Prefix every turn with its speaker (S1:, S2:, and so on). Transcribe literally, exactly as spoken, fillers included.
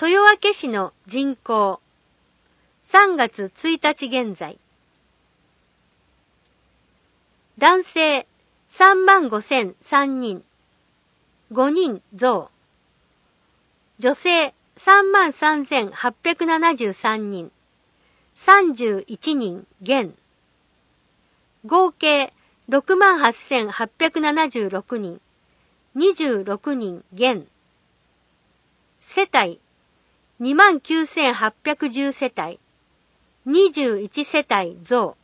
S1: 豊明市の人口、さんがつついたち現在。男性さんまんごせんさんにん、ごにん増。女性さんまんさんぜんはっぴゃくななじゅうさんにん、さんじゅういちにん減。合計ろくまんはっせんはっぴゃくななじゅうろくにん、にじゅうろくにん減。世帯にまんきゅうせんはっぴゃくじゅう世帯、にじゅういち世帯増。